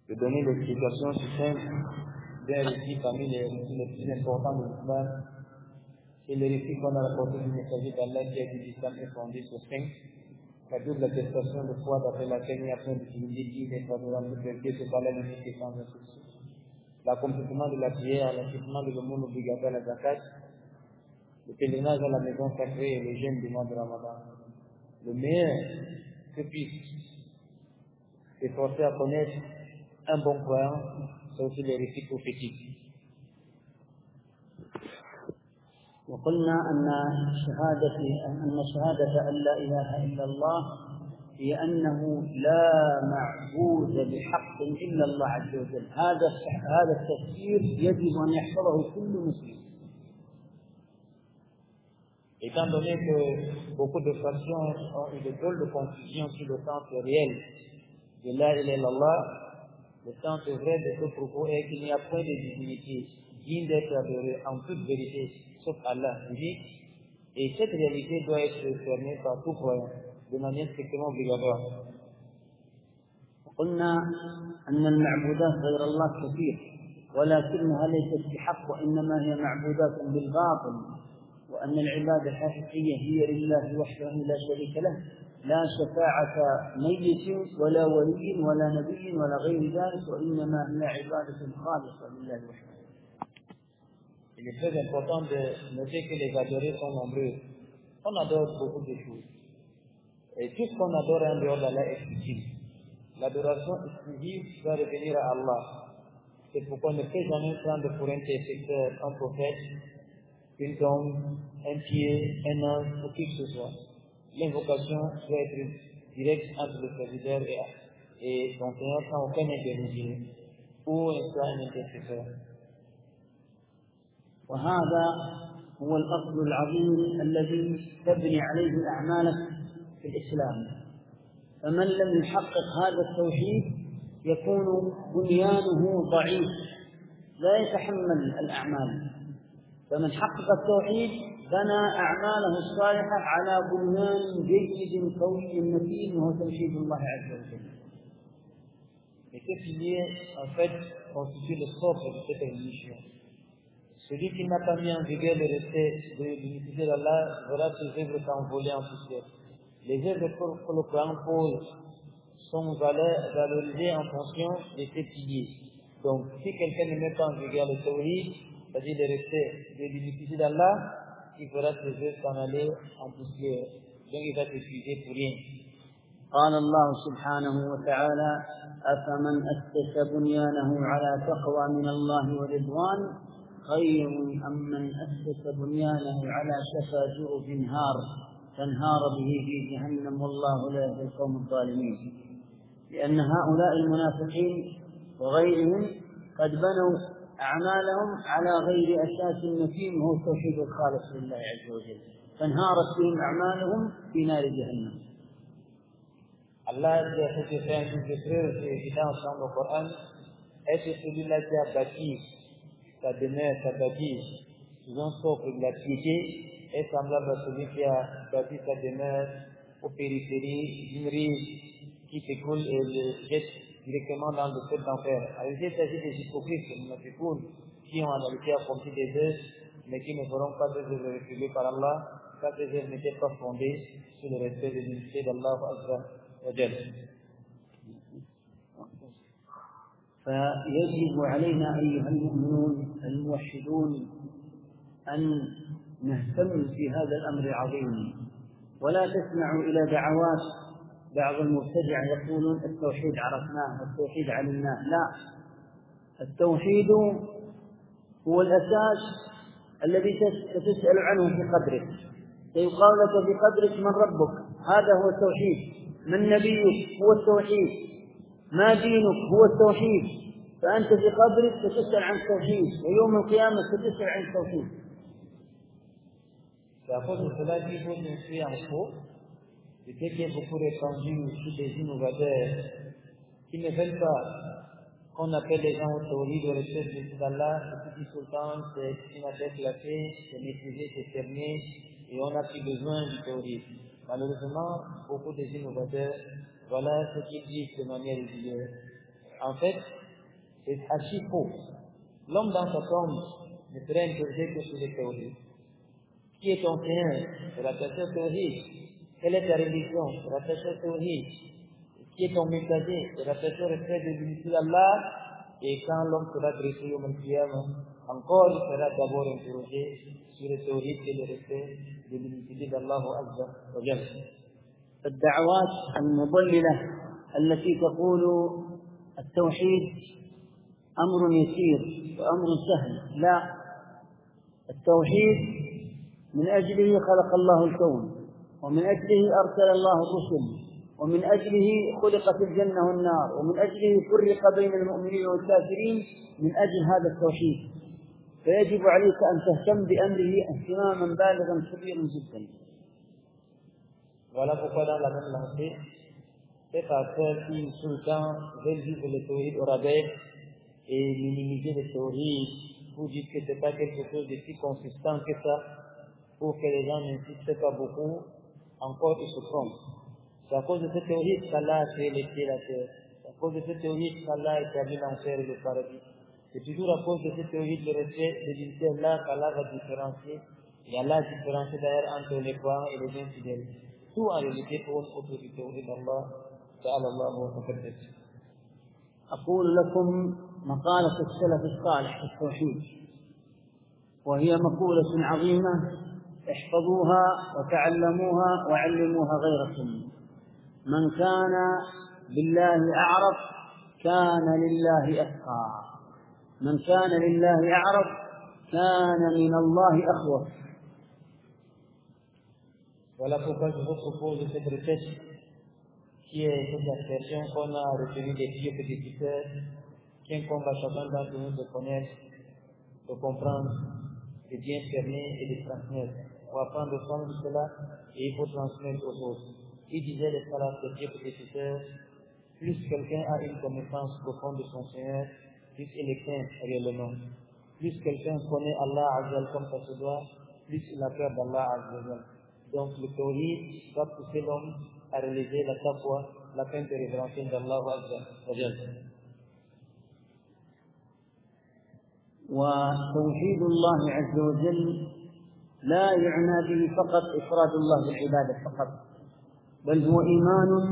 de donner l'explication succincte d'un récit parmi les récits les plus importants de l'islam. C'est le récit qu'on a rapporté du messager d'Allah qui a dit l'islam est fondé sur 5. La double attestation de foi d'après laquelle il n'y a point de divinité qui n'est pas de vérité, c'est par la limite et sans instruction. L'accomplissement de la prière, l'accomplissement de l'aumône obligatoire, la zakat, le pèlerinage à la maison sacrée et le jeûne du mois de Ramadan. Le meilleur que puisse s'efforcer à connaître un bon croyant, c'est aussi les récits prophétiques. وقلنا أن شهادة أن لا إله إلا الله هي أنه لا معبود بحق إلا الله عز وجل. هذا التفسير يجب أن يحفظه كل مسلم. Étant donné que beaucoup de factions ont eu des drôles de confusion sur le sens réel de la ilaha illallah, le sens vrai de ce propos est qu'il n'y a point de divinité digne d'être adorée en toute vérité, sauf Allah unique, et cette réalité doit être fermée par tout croyant, de manière strictement obligatoire. قلنا أن المعبودات غير الله كثير، ولكنها ليست بحق، وإنما هي معبودات بالباطل، وأن العبادة الحقيقية هي لله وحده لا شريك له، لا شفاعة ميت ولا ولي ولا نبي ولا غير ذلك، وإنما هي عبادة خالصة لله وحده. Il est très important de noter que les adorés sont nombreux. On adore beaucoup de choses. Et tout ce qu'on adore en dehors d'Allah est utile. L'adoration exclusive doit revenir à Allah. C'est pourquoi on ne peut jamais prendre pour intercesseur un prophète, une tombe, un pied, un ange ou qui que ce soit. L'invocation doit être directe entre le serviteur et son Seigneur sans aucun intermédiaire ou un intercesseur. وهذا هو الأصل العظيم الذي تبني عليه أعمالك في الإسلام. فمن لم يحقق هذا التوحيد يكون بنيانه ضعيف لا يتحمل الأعمال. فمن حقق التوحيد بنى أعماله الصالحة على بنيان جيد قوي متين وهو توحيد الله عز وجل. Et ce pilier, en fait, constitue le socle de cette religion. Celui qui n'a pas mis en vigueur le respect de l'unicité d'Allah verra ses œuvres s'envoler en poussière. Les œuvres que le Coran pose sont valorisées en fonction de ces piliers. Donc, si quelqu'un ne met pas en vigueur le tawhid, c'est-à-dire le respect de l'unicité d'Allah, il verra ses œuvres s'en aller en poussière. Donc, il va s'excuser pour rien. قال الله سبحانه وتعالى: أفمن أسس بنيانه على تقوى من الله ورضوان خير أم من أسس بنيانه على شفا جرف هار فانهار به في جهنم والله لا يهدي القوم الظالمين. لأن هؤلاء المنافقين وغيرهم قد بنوا أعمالهم على غير أساس متين وهو التوحيد الخالص لله عز وجل، فانهارت بهم أعمالهم في نار جهنم. Allah qui a fait faire un truc de preuve, c'est évident dans le Coran, est celui-là qui a bâti sa demeure, sa bâtisse, sous un socle de la piété, est semblable à celui qui a bâti sa demeure aux périphéries d'une rive qui s'écoule et le jette directement dans le feu d'enfer. Alors, il s'agit des hypocrites, des munafiqoun, qui ont en réalité accompli des œuvres, mais qui ne feront pas des œuvres réfugiées par Allah, car ces œuvres n'étaient pas fondées sur le respect de l'unité d'Allah Azza wa Jalla. فيجب علينا أيها المؤمنون الموحدون أن نهتم في هذا الأمر العظيم، ولا تسمعوا إلى دعوات بعض المبتدع يقولون التوحيد عرفناه والتوحيد علمناه. لا، التوحيد هو الأساس الذي ستسأل عنه في قبرك. سيقال لك في قبرك من ربك، هذا هو التوحيد. من نبيك هو التوحيد. ما دينك هو التوحيد. فأنت في قبرك ستسأل عن التوحيد، ويوم القيامة ستسأل عن التوحيد. C'est à cause de cela qu'il faut s'inscrire en faux, de ce qui est beaucoup répandu chez les innovateurs qui ne veulent pas qu'on appelle les gens au tawhid, au respect de Allah, ce qui sultan, c'est une affaire classée, c'est maîtrisé, c'est fermé, et on n'a plus besoin du tawhid. Malheureusement, beaucoup des innovateurs, voilà ce qu'ils disent de manière régulière. En fait, c'est archi faux. L'homme dans sa tombe ne serait interrogé que sur les théories. Qui est ton Seigneur? C'est rattaché au théorie. Quelle est ta religion? C'est rattaché au théorie. Qui est ton messager? C'est rattaché au respect de l'unité d'Allah. Et quand l'homme sera dressé au Qiyamah, encore il sera d'abord interrogé sur le théorie et le respect de l'unité d'Allah Azza wa Jalla. الدعوات المضللة التي تقول التوحيد أمر يسير وأمر سهل، لا، التوحيد من أجله خلق الله الكون، ومن أجله أرسل الله الرسل، ومن أجله خلقت الجنة والنار، ومن أجله فرق بين المؤمنين والكافرين، من أجل هذا التوحيد. فيجب عليك أن تهتم بأمره اهتماما بالغا كبيرا جدا. Voilà pourquoi dans la même lancée, ces pasteurs qui tout le temps veulent vivre le théorie au rabais et minimiser le théorie, vous dites que ce n'est pas quelque chose de si consistant que ça, pour que les gens n'insistent pas beaucoup, encore ils se trompent. C'est à cause de cette théorie qu'Allah a créé les cieux et la terre. C'est à cause de cette théorie qu'Allah a établi l'enfer et le paradis. C'est toujours à cause de cette théorie de respect de l'unité là qu'Allah va différencier. Et Allah différencie d'ailleurs entre les croyants et les infidèles. Tout en réalité pour une autorité d'Allah. تعالى الله وتقدس. أقول لكم مقالة السلف الصالح في التوحيد، وهي مقولة عظيمة، احفظوها وتعلموها وعلموها غيركم. من كان بالله أعرف كان لله أتقى، من كان لله أعرف كان من الله أخوف. Voilà pourquoi je vous propose cette recette qui est cette expression qu'on a retenue des vieux prédécesseurs, qui incombe à chacun d'entre nous de connaître, de comprendre, de bien cerner et de transmettre. On va prendre soin de cela et il faut transmettre aux autres. Il disait les salafs des vieux prédécesseurs, plus quelqu'un a une connaissance profonde de son Seigneur, plus il est craint réellement. Plus quelqu'un connaît Allah Azzal comme ça se doit, plus il a peur d'Allah Azzal. Donc le tawhid va pousser l'homme à réaliser la taqwa, la peine de révérencier d'Allah Azzal. وتوحيد الله عز وجل لا يعنى به فقط إفراد الله بالعبادة فقط، بل هو إيمان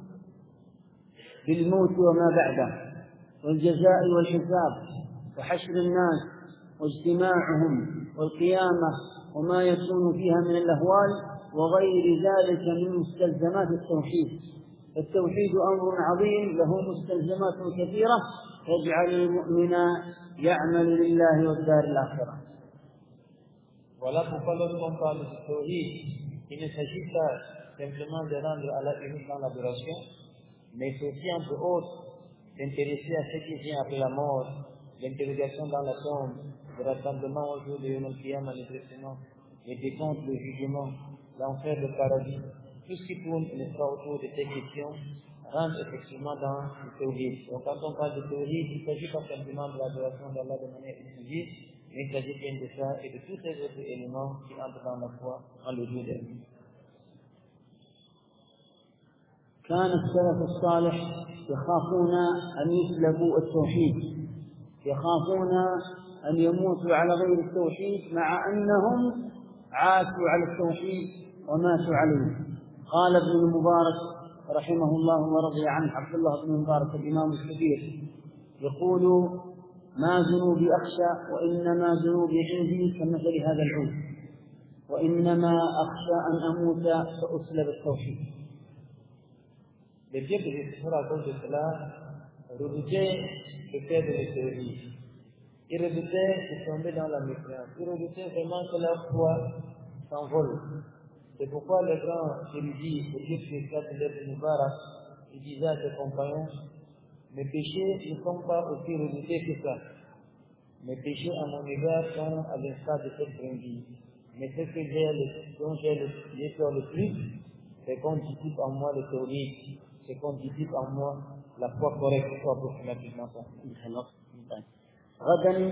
بالموت وما بعده، والجزاء والحساب، وحشر الناس، واجتماعهم، والقيامة، وما يكون فيها من الأهوال، وغير ذلك من مستلزمات التوحيد. التوحيد أمر عظيم له مستلزمات كثيرة تجعل المؤمن يعمل لله والدار الآخرة. Voilà pourquoi lorsqu'on parle de tawhid, il ne s'agit pas simplement de rendre Allah unique dans l'adoration, mais c'est aussi entre autres s'intéresser à ce qui vient après la mort, l'interrogation dans la tombe, le rassemblement au jour de Yom Al-Qiyamah, le traitement, les décomptes, le jugement, l'enfer, le paradis, tout ce qui tourne autour de ces questions rentre effectivement dans le tawhid. Donc quand on parle de tawhid, il ne s'agit pas simplement de l'adoration d'Allah de manière exclusive, mais il s'agit bien de ça et de tous ces autres éléments qui entrent dans la foi en le jour dernier. كان السلف الصالح يخافون أن يسلبوا التوحيد، يخافون أن يموتوا على غير التوحيد مع أنهم عاشوا على التوحيد وماتوا عليه. قال ابن المبارك رحمه الله ورضي عنه، عبد الله بن المبارك الإمام الكبير، يقول: ما ذنوبي أخشى وإنما ذنوبي عندي كمثل هذا العود، وإنما أخشى أن أموت فأسلب التوحيد. Les vieux prédécesseurs, à cause de cela, redoutaient le fait de l'éternité. Ils redoutaient de tomber dans la méfiance. Ils redoutaient vraiment que leur foi s'envole. C'est pourquoi les grands érudits, les vieux prédécesseurs de Mubarak, ils disaient à ses compagnons: mes péchés ne sont pas aussi redoutés que ça. Mes péchés à mon égard sont à l'instar de cette brindille. Mais ce que dont j'ai peur le plus, c'est qu'on dissipe en moi le théorie, c'est qu'on dissipe en moi la foi correcte soit approximativement ça. غدا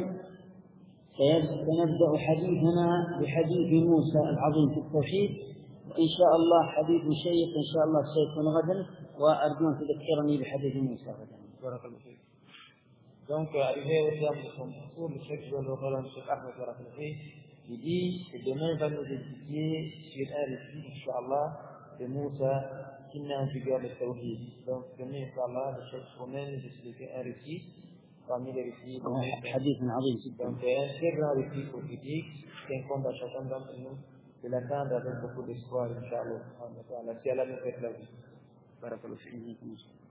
سنبدأ حديثنا بحديث موسى العظيم في التوحيد، وإن شاء الله حديث شيق إن شاء الله سيكون غدا، وأرجو أن تذكرني بحديث موسى غدا. Donc, arrivé au terme de son discours, le chef de l'Oran, le chef Ahmed Barakalafi, il dit que demain il va nous étudier sur un récit, Inch'Allah, de Moussa, qui met en vigueur le Tawhid. Donc, demain, Inch'Allah, le chef Romain nous expliquer un récit, parmi les récits. حديث عظيم جدا. Donc, un très grand récit prophétique qui incombe à chacun d'entre nous de l'atteindre avec beaucoup d'espoir, Inch'Allah. Si Allah nous fait la vie. Barakallahu fiik.